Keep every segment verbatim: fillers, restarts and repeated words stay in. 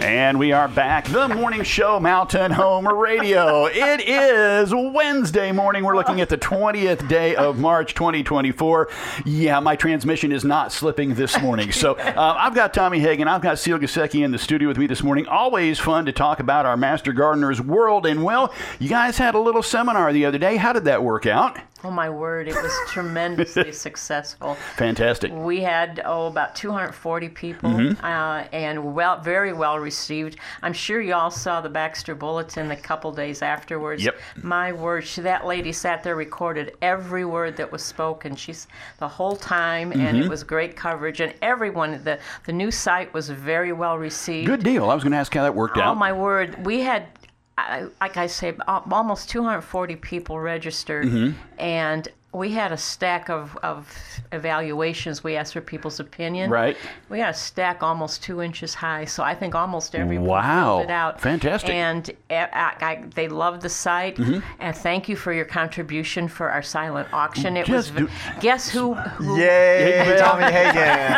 And we are back. The morning show, Mountain Home Radio. It is Wednesday morning. We're looking at the twentieth day of March, twenty twenty-four. Yeah, my transmission is not slipping this morning. So uh, I've got Tommy Hagen. I've got Seal Gasecki in the studio with me this morning. Always fun to talk about our Master Gardener's World. And, well, you guys had a little seminar the other day. How did that work out? Oh, my word. It was tremendously successful. Fantastic. We had, oh, about two hundred forty people, mm-hmm. uh, and well, very well received. I'm sure you all saw the Baxter Bulletin a couple days afterwards. Yep. My word, she, that lady sat there, recorded every word that was spoken. She's the whole time, mm-hmm. and it was great coverage. And everyone, the, the new site was very well received. Good deal. I was going to ask how that worked oh, out. Oh, my word. We had... I, like I say, almost two hundred forty people registered, mm-hmm. and we had a stack of, of evaluations. We asked for people's opinion. Right. We had a stack almost two inches high, so I think almost everyone wow. filled it out. Fantastic. And I, I, they loved the site, mm-hmm. and thank you for your contribution for our silent auction. It Just was, do- guess who? who Yay, Tommy Hagen.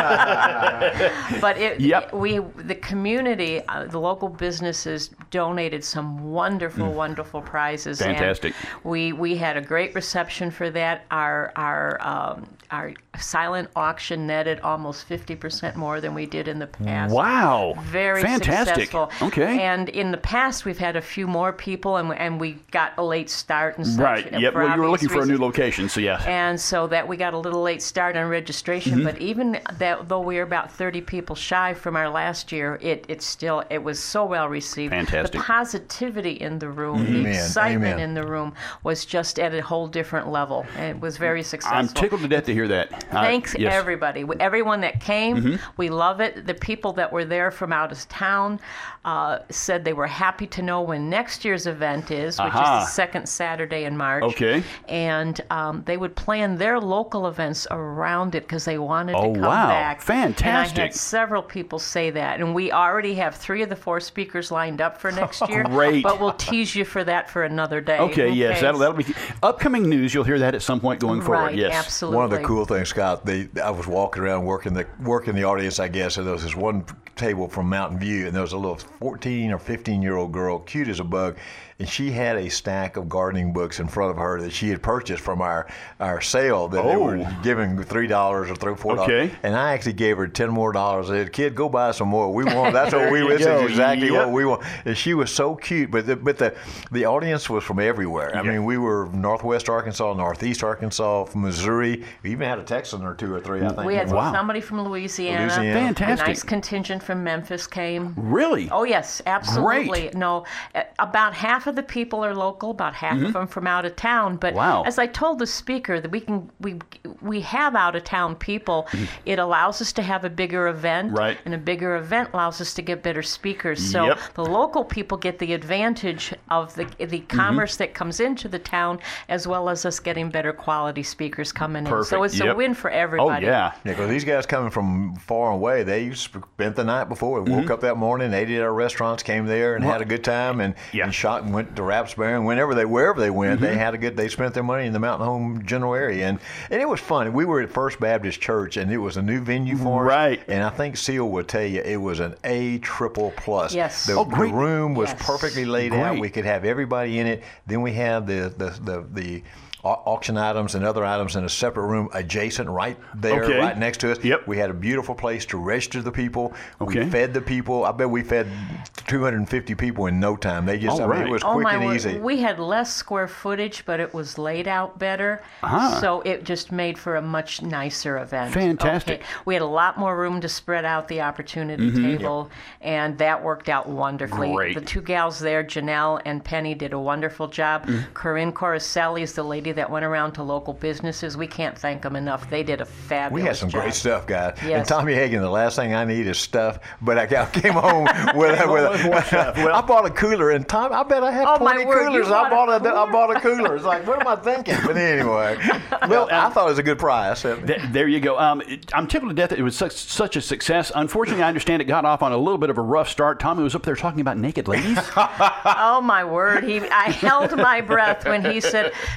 But it, yep. we, the community, uh, the local businesses donated some wonderful, mm. wonderful prizes. Fantastic. And we we had a great reception for that. Our our um, our silent auction netted almost fifty percent more than we did in the past. Wow. Very Fantastic. successful. Okay. And in the past, we've had a few more people, and, and we got a late start and such. Right. Yep. Well, you were looking for a new location, so yeah. And so that we got a little late start on registration, mm-hmm. but even that, though we were about thirty people shy from our last year, it it still it was so well received. Fantastic. The positivity in the room, Amen. the excitement Amen. in the room was just at a whole different level. And it was very successful. I'm tickled to death to hear that. Thanks, uh, yes. everybody. Everyone that came, mm-hmm. we love it. The people that were there from out of town uh, said they were happy to know when next year's event is, which Aha. is the second Saturday in March. Okay. And um, they would plan their local events around it because they wanted oh, to come wow. back. Fantastic. And I had several people say that. And we already have three of the four speakers lined up for next year. Great. But we'll tease you for that for another day. Okay, okay. yes. That'll, that'll be upcoming news. You'll hear that at some point going forward. Right, yes. absolutely. One of the cool things, Scott, the, I was walking around working the working the audience, I guess, and there was this one table from Mountain View, and there was a little fourteen or fifteen year old girl, cute as a bug, and she had a stack of gardening books in front of her that she had purchased from our, our sale that oh. they were giving three dollars or three four dollars. Okay. And I actually gave her ten more dollars. I said, "Kid, go buy some more. We want. That's what we. This is exactly yep. what we want." And she was so cute, but the, but the the audience was from everywhere. I yep. mean, we were Northwest Arkansas, Northeast Arkansas, from Missouri. We even had a Texan or two or three, I think. We had wow. somebody from Louisiana. Louisiana. Fantastic. A nice contingent from Memphis came. Really? Oh, yes, absolutely. Great. No, about half of the people are local, about half mm-hmm. of them from out of town. But wow. as I told the speaker, that we can we we have out of town people. Mm-hmm. It allows us to have a bigger event, right. and a bigger event allows us to get better speakers. So yep. the local people get the advantage of the the commerce mm-hmm. that comes into the town, as well as us getting better quality speakers coming Perfect. in. So it's yep. a win for everybody. Oh yeah, yeah. Because these guys coming from far away, they spent the night before. We woke mm-hmm. up that morning, ate at our restaurants, came there and well, had a good time, and, yeah. and shot and went to Rapsbury, and whenever they wherever they went, mm-hmm. they had a good. They spent their money in the Mountain Home general area, and and it was fun. We were at First Baptist Church, and it was a new venue for us. Right. And I think Seal will tell you it was an A triple plus. Yes. The, oh, great. the room was yes. perfectly laid great. out. We could have everybody in it. Then we had the the the, the auction items and other items in a separate room adjacent right there, okay. right next to us. Yep. We had a beautiful place to register the people. Okay. We fed the people. I bet we fed two hundred fifty people in no time. They just, All I mean, right. it was Oh quick my and word. easy. We had less square footage, but it was laid out better. Ah. So it just made for a much nicer event. Fantastic. Okay. We had a lot more room to spread out the opportunity mm-hmm. table, yep. and that worked out wonderfully. Great. The two gals there, Janelle and Penny, did a wonderful job. Mm-hmm. Corinne Coricelli is the lady that went around to local businesses. We can't thank them enough. They did a fabulous We had some job. great stuff, guys. Yes. And Tommy Hagen, the last thing I need is stuff. But I came home with, with, with well, I bought a cooler, and Tom, I bet I had oh twenty my word, coolers. you I bought bought a a, I bought a cooler. It's like, what am I thinking? But anyway, well, I thought it was a good price. Th- there you go. Um, it, I'm tickled to death that it was such, such a success. Unfortunately, I understand it got off on a little bit of a rough start. Tommy was up there talking about naked ladies. Oh my word! He, I held my breath when he said, "Somebody."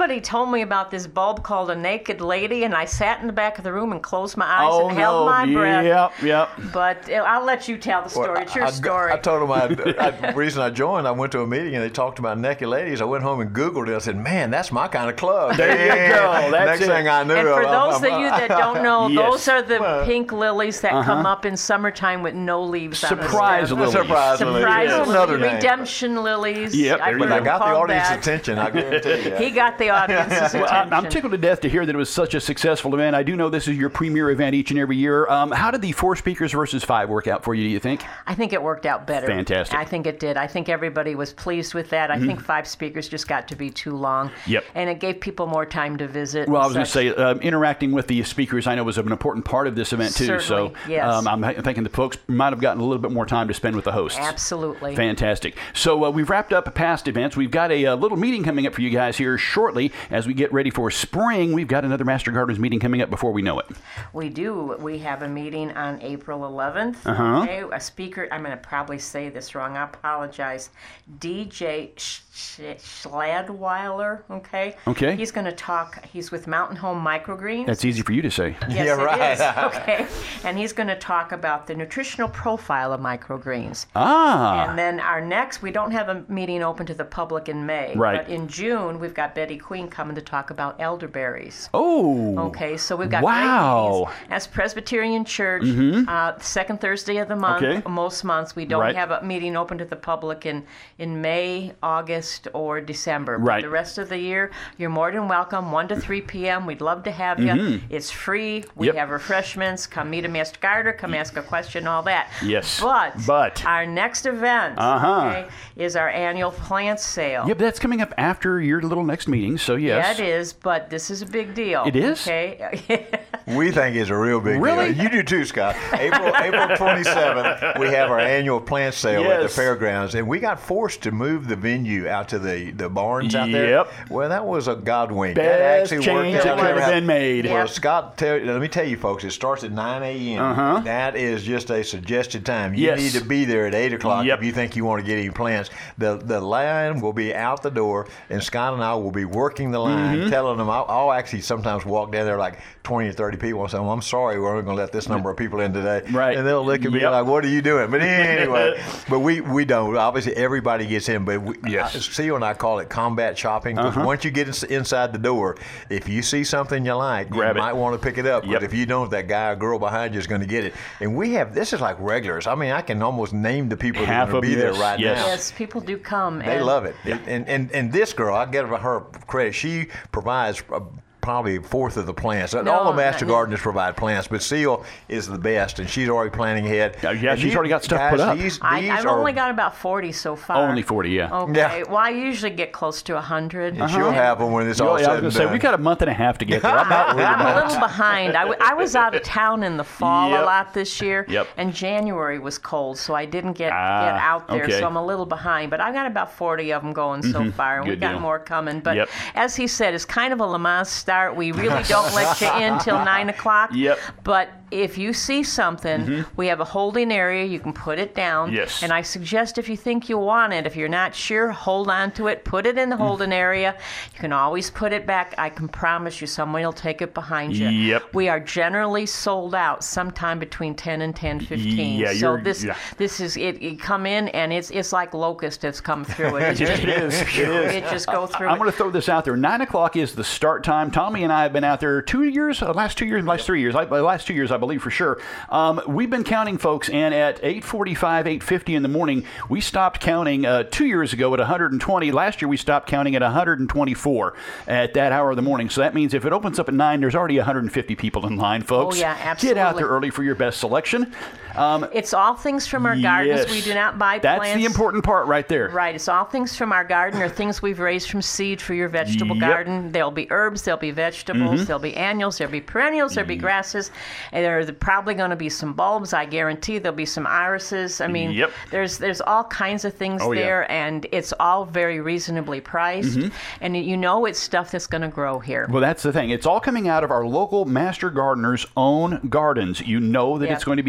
somebody told me about this bulb called a naked lady, and I sat in the back of the room and closed my eyes Oh, and held no. my breath. Yep, yep. But uh, I'll let you tell the story. Well, It's your I, I, story. I told them I, I, the reason I joined, I went to a meeting and they talked about naked ladies. I went home and Googled it. I said, man, that's my kind of club. There you go. That's Next it. thing I knew, And for I'm- those I'm- of you that don't know, Yes. those are the Well, pink lilies that come up in summertime with no leaves on the Surprise stem. lilies. Surprise lilies. Surprise Yeah. lilies. Another name. Redemption lilies. Yep, I've there you But go. I heard got the called audience that. attention, I guarantee you. He got the audience's Well, attention. I'm tickled to death to hear that it was such a successful event. I do know this is your premier event each and every year. Um, how did the four speakers versus five work out for you, do you think? I think it worked out better. Fantastic. I think it did. I think everybody was pleased with that. I think five speakers just got to be too long. Mm-hmm. Yep. And it gave people more time to visit. Well, I and was going to such. say, um, interacting with the speakers, I know, was an important part of this event, too. Certainly, so yes. um, I'm thinking the folks might have gotten a little bit more time to spend with the hosts. Absolutely. Fantastic. So uh, we've wrapped up past events. We've got a, a little meeting coming up for you guys here shortly as we get ready for spring. We've got another Master Gardeners meeting coming up before we know it. We do. We have a meeting on April eleventh. Uh-huh. Okay, a speaker, I'm going to probably say this wrong. I apologize. D J Sh- Sh- Schladweiler, okay? Okay. He's going to talk, he's with Mountain Home Microgreens. That's easy for you to say. Yes, Yeah, it right. is. Okay. And he's going to talk about the nutritional profile of microgreens. Ah. And then our next, we don't have a meeting open to the public in May. Right. But in June, we've got Betty Queen coming to talk about elderberries. Oh. Okay, so we've got Wow. great meetings. As Presbyterian Church, uh, second Thursday of the month, Okay. most months, we don't Right. have a meeting open to the public in, in May, August, or December. But Right. the rest of the year, you're more than welcome, one to three p.m. We'd love to have you. It's free. We Yep. have refreshments. Come meet a Master Gardener, come ask a question, all that. Yes. But, But. our next event Uh-huh. okay, is our annual plant sale. Yeah, but that's coming up after your little next meeting, so yes. Yeah, it is, but this is a big deal. It is? Okay. We think it's a real big Really? deal. You do too, Scott. April April twenty-seventh, we have our annual plant sale at the Yes. fairgrounds, and we got forced to move the venue out to the, the barns out there. Yep. Well, that was a God wink. Best that actually change worked that out. could have How- been made. Well, Yeah. Scott, tell, let me tell you, folks, it starts at nine a.m. Uh-huh. That is just a suggested time. You Yes. need to be there at eight o'clock Yep. if you think you want to get any plants. The the line will be out the door, and Scott and I will be working the line, Mm-hmm. telling them. I'll, I'll actually sometimes walk down there like twenty or thirty people and say, well, I'm sorry, we're only going to let this number of people in today. Right. And they'll look at me Yep. like, what are you doing? But anyway, but we, we don't. Obviously, everybody gets in, but we, Yes. Seal and I call it combat shopping, because Uh-huh. once you get ins- inside the door, if you see something you like, Grab you it. might want to pick it up. Yep. But if you don't, that guy or girl behind you is going to get it. And we have, this is like regulars. I mean, I can almost name the people that Half are going of to be there yes, right yes. now. Yes, people do come. They and love it. And, and and this girl, I give her credit. She provides uh, probably a fourth of the plants. No, All the Master not yet. Gardeners provide plants, but Seal is the best, and she's already planning ahead. Yeah, yeah, And she's these already got stuff guys, put up. These, I, these I've are, only got about forty so far. Only forty, yeah. Okay. Yeah. Well, I usually get close to one hundred. and she'll have them when it's all Yeah, I said was and going to say, done. we got a month and a half to get there. I'm not worried I'm a about it. little behind. I, w- I was out of town in the fall Yep. a lot this year, Yep. and January was cold, so I didn't get, Ah, get out there, okay. so I'm a little behind. But I've got about forty of them going so far, and we Good got deal. more coming. But Yep. as he said, it's kind of a Le Mans start. We really don't let you in till nine o'clock. Yep. But if you see something, we have a holding area. You can put it down. Yes. And I suggest if you think you want it, if you're not sure, hold on to it. Put it in the holding area. You can always put it back. I can promise you someone will take it behind you. Yep. We are generally sold out sometime between ten and ten fifteen. Yeah, so you're- this yeah. this is it, it come in and it's it's like locust has come through it. It's just, It is. It is. It just go through I'm it. going to throw this out there. Nine o'clock is the start time. Tommy and I have been out there two years, uh, last two years, last three years, I, uh, last two years, I believe for sure. Um, we've been counting, folks, and at eight forty-five, eight fifty in the morning, we stopped counting uh, two years ago at one hundred twenty. Last year, we stopped counting at one hundred twenty-four at that hour of the morning. So that means if it opens up at nine, there's already one hundred fifty people in line, folks. Oh, yeah, Get out absolutely. there early for your best selection. Um, It's all things from our gardens. yes. We do not buy That's plants. the important part right there. Right. It's all things from our garden or things we've raised from seed for your vegetable Yep. garden. There'll be herbs, there'll be vegetables, there'll be annuals, there'll be perennials, there'll be grasses. And there are probably going to be some bulbs. I guarantee there'll be some irises. I mean, Yep. there's there's all kinds of things Oh, yeah. there, and it's all very reasonably priced. And you know it's stuff that's going to grow here. Well, that's the thing. It's all coming out of our local Master Gardeners' own gardens. You know that Yep. it's going to be successful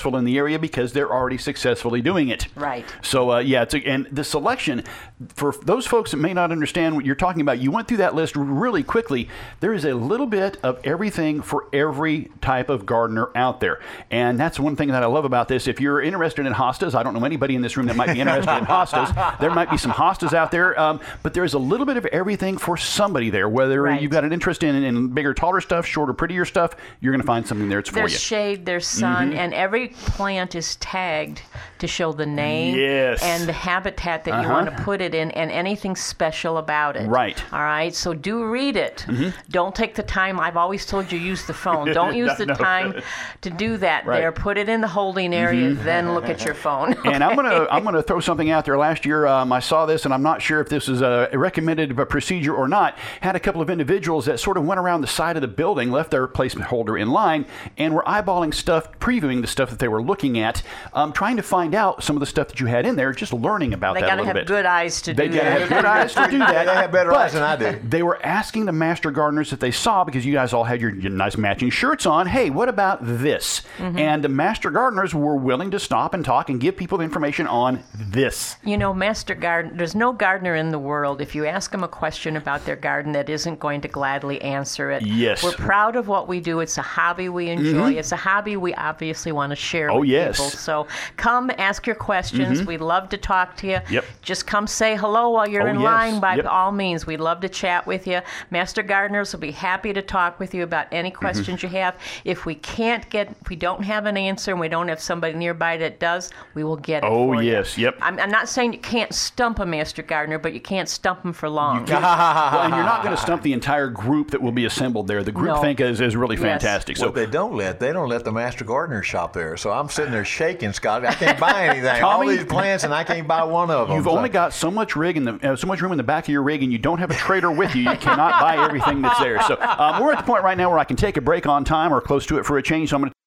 successful in the area because they're already successfully doing it. Right. So, uh, yeah, it's a, and the selection, for those folks that may not understand what you're talking about, you went through that list really quickly. There is a little bit of everything for every type of gardener out there. And that's one thing that I love about this. If you're interested in hostas, I don't know anybody in this room that might be interested in hostas. There might be some hostas out there, um, but there's a little bit of everything for somebody there. Whether Right. you've got an interest in, in bigger, taller stuff, shorter, prettier stuff, you're going to find something there that's for There's you. shade, there's sun, Mm-hmm. and every plant is tagged to show the name Yes. and the habitat that you Uh-huh. want to put it in and anything special about it. Right. All right, so do read it. Mm-hmm. Don't take the time. I've always told you use the phone. Don't use the No. time to do that Right. there. Put it in the holding area, then look at your phone. And I'm gonna I'm gonna throw something out there. Last year, um, I saw this, and I'm not sure if this is a recommended procedure or not. Had a couple of individuals that sort of went around the side of the building, left their placeholder in line, and were eyeballing stuff, previewing the stuff that they were looking at, um, trying to find out some of the stuff that you had in there, just learning about They that a got to little have bit. good eyes to They do gotta that. have good eyes to do that. They have better But eyes than I do. They were asking the master gardeners that they saw, because you guys all had your, your nice matching shirts on, hey, what about this? Mm-hmm. And the master gardeners were willing to stop and talk and give people the information on this. You know, master garden, there's no gardener in the world, if you ask them a question about their garden, that isn't going to gladly answer it. Yes. We're proud of what we do. It's a hobby we enjoy. It's a hobby we obviously want to share Oh, with yes. people. So come ask your questions. We'd love to talk to you. Yep. Just come say hello while you're Oh, in yes. line by Yep. all means. We'd love to chat with you. Master gardeners will be happy to talk with you about any questions you have. If we can't get, if we don't have an answer and we don't have somebody nearby that does, we will get it Oh, for you. yes. Yep. I'm, I'm not saying you can't stump a master gardener, but you can't stump them for long. Well, and you're not going to stump the entire group that will be assembled there. The group No. think is, is really Yes. fantastic. So What they don't let, they don't let the master gardener shop there. So I'm sitting there shaking, Scott. I can't buy anything. All Tommy, these plants, and I can't buy one of them. you've So- only got so much rig in the uh, so much room in the back of your rig, and you don't have a trader with you. You cannot buy everything that's there. So um, we're at the point right now where I can take a break on time or close to it for a change. So I'm going to.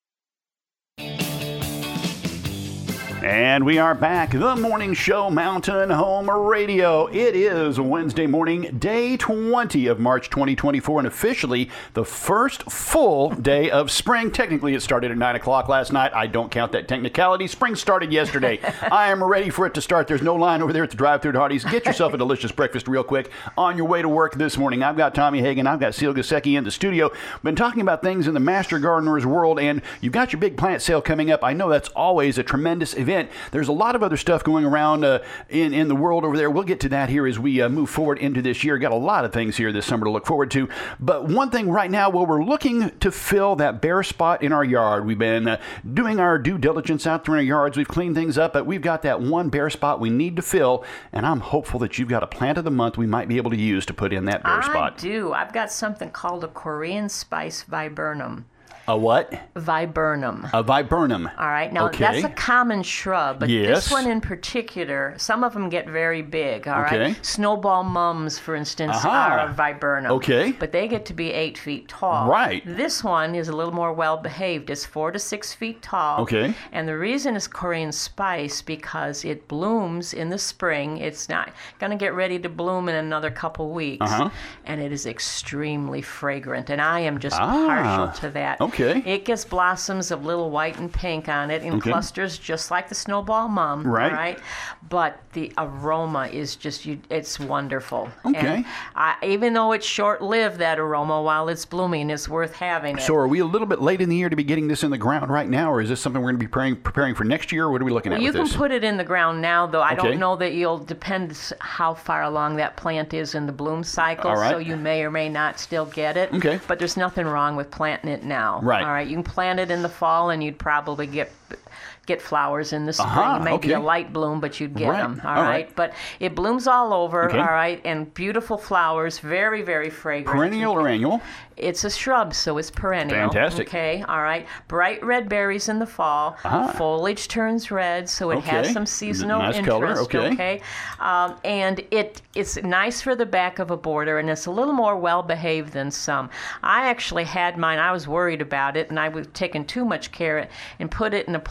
And we are back. The Morning Show, Mountain Home Radio. It is Wednesday morning, day twenty of March twenty twenty-four, and officially the first full day of spring. Technically, it started at nine o'clock last night. I don't count that technicality. Spring started yesterday. I am ready for it to start. There's no line over there at the drive-thru at Hardee's. Get yourself a delicious breakfast real quick on your way to work this morning. I've got Tommy Hagen. I've got Seal Gasecki in the studio. Been talking about things in the master gardener's world, and you've got your big plant sale coming up. I know that's always a tremendous event. There's a lot of other stuff going around uh, in, in the world over there. We'll get to that here as we uh, move forward into this year. Got a lot of things here this summer to look forward to. But one thing right now, well, we're looking to fill that bare spot in our yard. We've been uh, doing our due diligence out there in our yards. We've cleaned things up, but we've got that one bare spot we need to fill. And I'm hopeful that you've got a plant of the month we might be able to use to put in that bare I spot. do. I've got something called a Korean spice viburnum. A what? Viburnum. A viburnum. All right. Now, Okay. that's a common shrub, but Yes. this one in particular, some of them get very big, all Okay. right? Snowball mums, for instance, Aha. are a viburnum. Okay. But they get to be eight feet tall. Right. This one is a little more well-behaved. It's four to six feet tall. Okay. And the reason it's Korean spice because it blooms in the spring. It's not going to get ready to bloom in another couple weeks. Uh-huh. And it is extremely fragrant. And I am just Ah. partial to that. Okay. It gets blossoms of little white and pink on it in Okay. clusters, just like the snowball mum. Right. All right. But the aroma is just, you, it's wonderful. Okay. And I, even though it's short-lived, that aroma, while it's blooming, it's worth having it. So are we a little bit late in the year to be getting this in the ground right now, or is this something we're going to be preparing, preparing for next year? Or what are we looking at You with can this? put it in the ground now, though. I Okay. don't know that you'll depend how far along that plant is in the bloom cycle, All right. so you may or may not still get it. Okay. But there's nothing wrong with planting it now. Right. All right. You can plant it in the fall, and you'd probably get get flowers in the spring. Aha, Maybe a okay. light bloom, but you'd get Right. them. All All right. right. But it blooms all over. Okay. All right. And beautiful flowers, very, very fragrant. Perennial or annual? It's a shrub, so it's perennial. Fantastic. Okay, all right. Bright red berries in the fall. Ah. Foliage turns red, so it has Okay. some seasonal Nice interest. color, okay. Um, and it it's nice for the back of a border, and it's a little more well behaved than some. I actually had mine. I was worried about it, and I was taking too much care and put it in a place that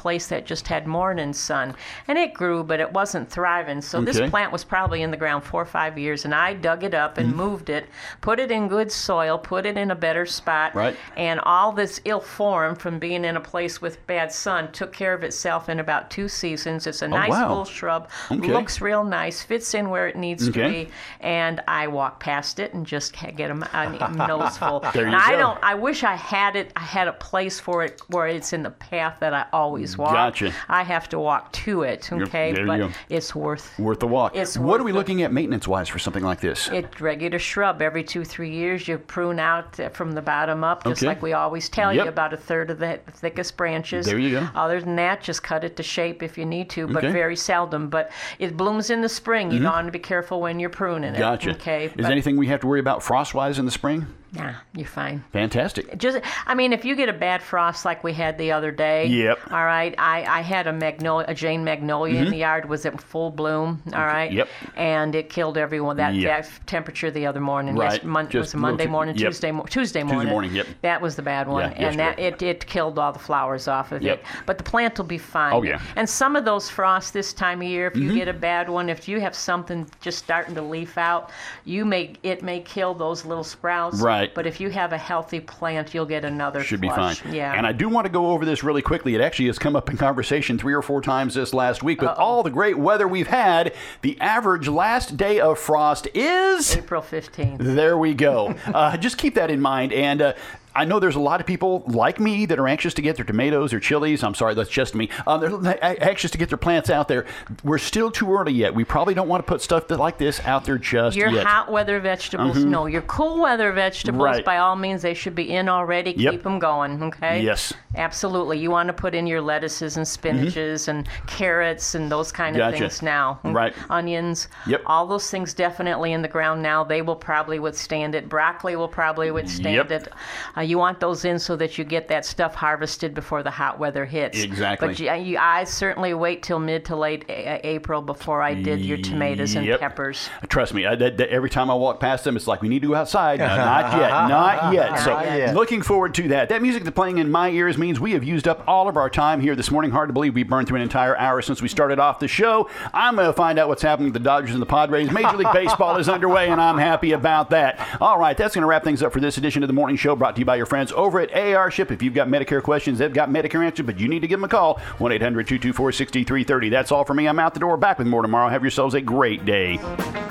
that just had morning sun. And it grew, but it wasn't thriving. So Okay. this plant was probably in the ground four or five years, and I dug it up and mm-hmm. moved it, put it in good soil, put it in a better spot. Right. And all this ill form from being in a place with bad sun took care of itself in about two seasons. It's a nice wow. full shrub, Okay. looks real nice, fits in where it needs Okay. to be, and I walk past it and just get a, a nose full. There you and I go. don't. I wish I had it. I had a place for it where it's in the path that I always walk. Gotcha. I have to walk to it. Okay, there you but go. it's worth. Worth the walk. It's what worth are we it. looking at maintenance-wise for something like this? It's regular shrub. Every two, three years, you prune out from the bottom up, just Okay. like we always tell Yep. you, about a third of the thickest branches. There you go. Other than that, just cut it to shape if you need to, but Okay. very seldom. But it blooms in the spring. You want to be careful when you're pruning it. Gotcha. Okay. Is but, there anything we have to worry about frost-wise in the spring? Nah, you're fine. Fantastic. Just, I mean, if you get a bad frost like we had the other day, Yep. all right. I, I had a magnolia, a Jane magnolia in the yard, was in full bloom, all right. Yep. And it killed everyone. That, Yep. that temperature the other morning, Right. yes, mon- Just was it a little Monday too- morning, yep. Tuesday, mo- Tuesday morning. morning, yep. That was the bad one, Yeah, and that yesterday. it it killed all the flowers off of Yep. it. But the plant will be fine. Oh, yeah. And some of those frosts this time of year, if you Mm-hmm. get a bad one, if you have something just starting to leaf out, you may it may kill those little sprouts. Right. But if you have a healthy plant, you'll get another Should be flush. fine. Yeah. And I do want to go over this really quickly. It actually has come up in conversation three or four times this last week. With Uh-oh. all the great weather we've had, the average last day of frost is... April fifteenth. There we go. Uh, just keep that in mind. And uh, I know there's a lot of people like me that are anxious to get their tomatoes or chilies. I'm sorry, that's just me. Um, they're anxious to get their plants out there. We're still too early yet. We probably don't want to put stuff that, like this out there just Your yet. hot weather vegetables, no. Your cool weather vegetables, Right. by all means, they should be in already. Yep. Keep them going, okay? Yes. Absolutely. You want to put in your lettuces and spinaches and carrots and those kind of Gotcha. things now. Right. Onions. Yep. All those things definitely in the ground now. They will probably withstand it. Broccoli will probably withstand Yep. it. Uh, you want those in so that you get that stuff harvested before the hot weather hits. Exactly. But you, you, I certainly wait till mid to late a- April before I did your tomatoes and Yep. peppers. Trust me, I, that, that every time I walk past them, it's like, we need to go outside. No, not yet, not yet. So Not yet. looking forward to that. That music that's playing in my ears means we have used up all of our time here this morning. Hard to believe we burned through an entire hour since we started off the show. I'm going to find out what's happening with the Dodgers and the Padres. Major League Baseball is underway, and I'm happy about that. All right, that's going to wrap things up for this edition of the Morning Show, brought to you by your friends over at A R Ship. If you've got Medicare questions, they've got Medicare answers, but you need to give them a call, one eight hundred two two four six three three zero. That's all for me. I'm out the door. Back with more tomorrow. Have yourselves a great day.